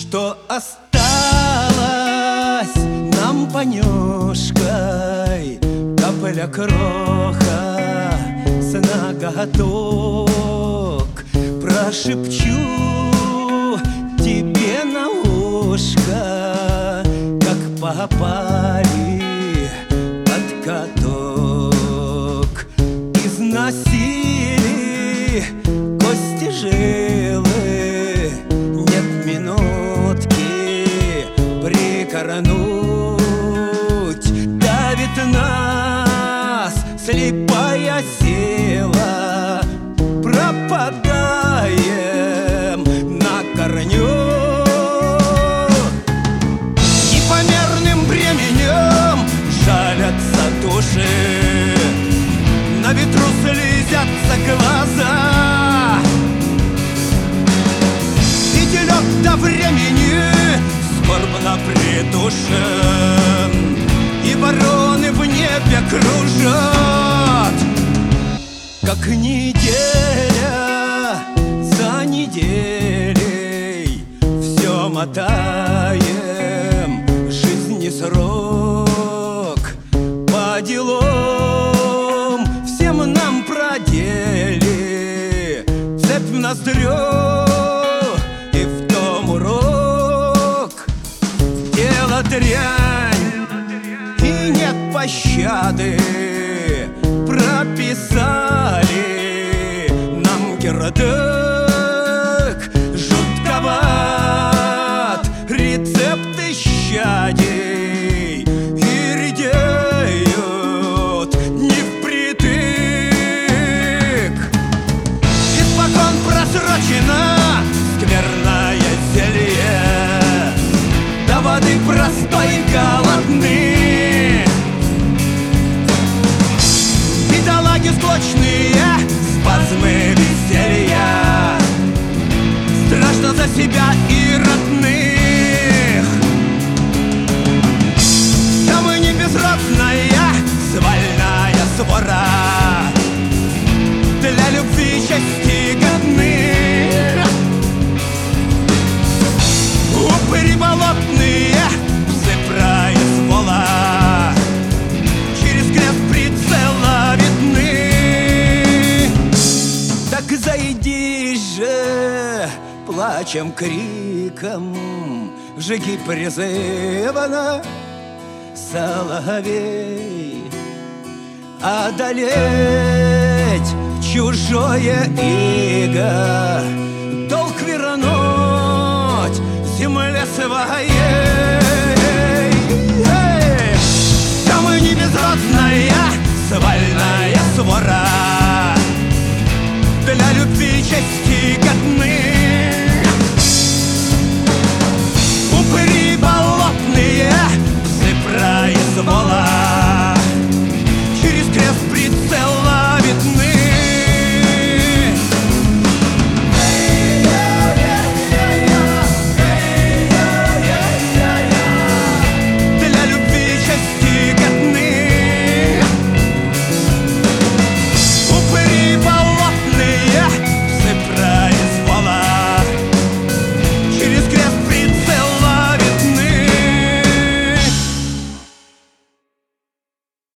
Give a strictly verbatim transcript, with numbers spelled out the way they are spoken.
Что осталось нам понюшкой, капля кроха с ноготок. Прошепчу тебе на ушко, как попали под каток. Износили кости жилы, нет минутки прикорнуть. Давит нас слепая сила, пропадаем на корню. Непомерным бременем жалятся души, на ветру слезятся глаза. Фитилек до времени скорбно придушен, и вороны в небе кружат. Как неделя за неделей все мотаем, жизни срок по делам всем нам продели. Цепь в ноздрю и в том урок. Дело дрянь и нет пощады, прописали нам городок. Жутковат рецепт исчадий, и редеют не впритык. Испокон просрочено скверное зелье, до воды простой голодны. Бедолаги склочные, спазмы веселья, страшно за себя и родных. Да мы не безродная свальная свора, для любви и счастья годны. Упыри болотные, псы произвола, через крест прицела видны. Так зайди же плачем, криком, жги призывно, соловей. Одолеть чужое иго, долг вернуть земле своей. Да мы не безродная свальная свора, для любви и чести